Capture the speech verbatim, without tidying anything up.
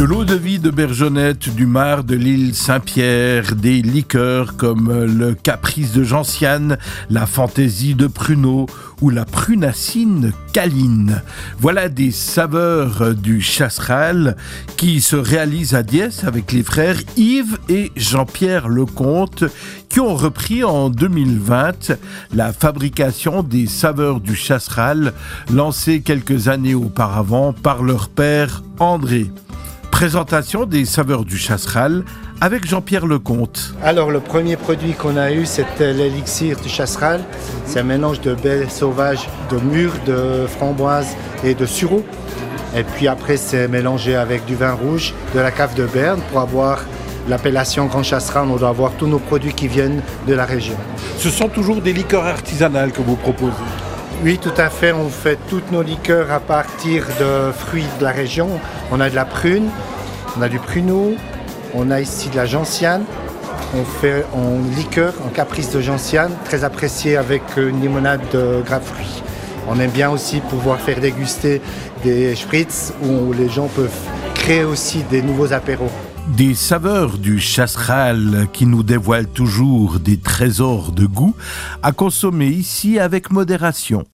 l'eau-de-vie de Bergonnette, du Mar, de l'île Saint-Pierre, des liqueurs comme le Caprice de Gentiane, la Fantaisie de Pruneau ou la Prunacine Caline. Voilà des saveurs du Chasseral qui se réalisent à Diesse avec les frères Yves et Jean-Pierre Lecomte qui ont repris en deux mille vingt la fabrication des saveurs du Chasseral lancée quelques années auparavant par leur père André. Présentation des saveurs du Chasseral avec Jean-Pierre Lecomte. Alors le premier produit qu'on a eu, c'était l'élixir du Chasseral. C'est un mélange de baies sauvages, de mûres, de framboises et de sureau. Et puis après, c'est mélangé avec du vin rouge de la cave de Berne pour avoir l'appellation Grand Chasseral. On doit avoir tous nos produits qui viennent de la région. Ce sont toujours des liqueurs artisanales que vous proposez? Oui, tout à fait. On fait toutes nos liqueurs à partir de fruits de la région. On a de la prune, on a du pruneau, on a ici de la gentiane. On fait en liqueur, en caprice de gentiane, très apprécié avec une limonade de grapefruits. On aime bien aussi pouvoir faire déguster des spritz où les gens peuvent créer aussi des nouveaux apéros. Des saveurs du Chasseral qui nous dévoilent toujours des trésors de goût à consommer ici avec modération.